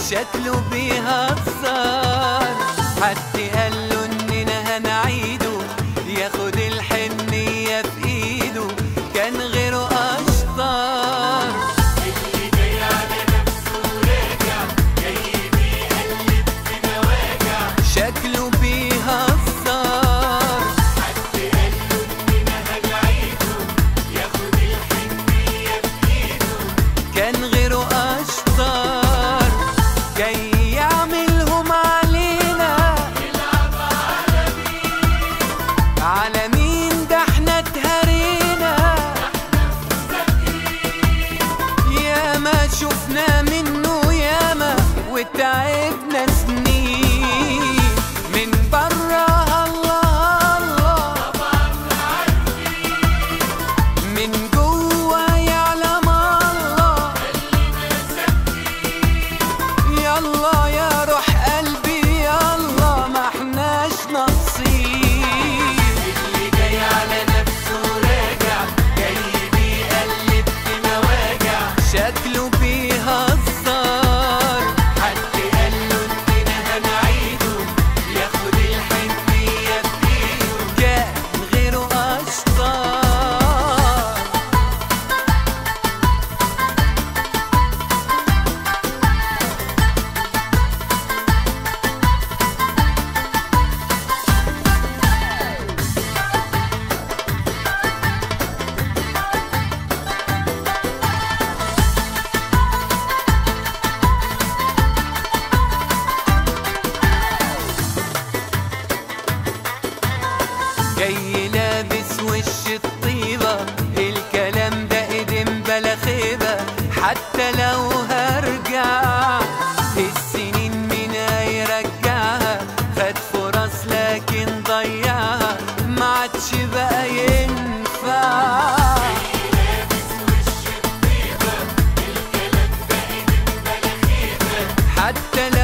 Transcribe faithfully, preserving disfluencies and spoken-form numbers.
شكله بيهزر، حد قال له اننا هنعيده، ياخد الحنية في ايده، كان غيره اشطر. اللي جاي على نفسه راجع، جاي بيقلب في مواجع، شكله بيهزر، حد قال له اننا هنعيده، ياخد الحنية في ايده، كان غيره اشطر. جاي يعملهم علينا، يلعب على مين؟ على مين ده احنا اتهرينا، ياما شفنا منه ياما وتعبنا سنين، من برا الله الله طبعا عارفين، من جوا يعلم الله. خلينا ساكتين، يلا يا روح قلبي يلا، ما احناش ناقصين. اللي جاي على نفسه راجع، جاي بيقلب في مواجع، شكله بيهزر، حد قال له اننا هنعيده، ياخد الحنية في ايده، كان غيره اشطر. جاي لابس وش الطيبة، الكلام ده قدم بلا خيبة، حتى لو هرجع السنين من يرجعها، خد فرص لكن ضيعها، ما عادش بقى ينفع. لابس وش الطيبة، الكلام ده قدم بلا خيبة، حتى